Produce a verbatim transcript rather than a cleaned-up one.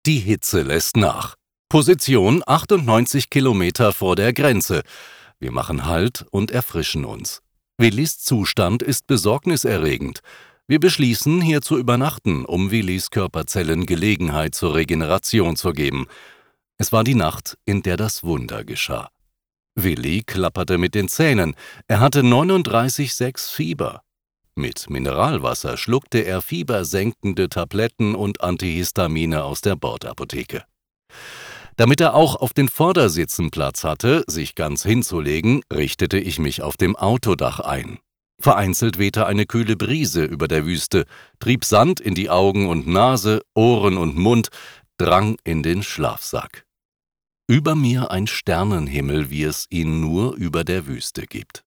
Die Hitze lässt nach. Position achtundneunzig Kilometer vor der Grenze. Wir machen Halt und erfrischen uns. Willis Zustand ist besorgniserregend. Wir beschließen, hier zu übernachten, um Willis Körperzellen Gelegenheit zur Regeneration zu geben. Es war die Nacht, in der das Wunder geschah. Willi klapperte mit den Zähnen. Er hatte neununddreißig Komma sechs Fieber. Mit Mineralwasser schluckte er fiebersenkende Tabletten und Antihistamine aus der Bordapotheke. Damit er auch auf den Vordersitzen Platz hatte, sich ganz hinzulegen, richtete ich mich auf dem Autodach ein. Vereinzelt wehte eine kühle Brise über der Wüste, trieb Sand in die Augen und Nase, Ohren und Mund, drang in den Schlafsack. Über mir ein Sternenhimmel, wie es ihn nur über der Wüste gibt.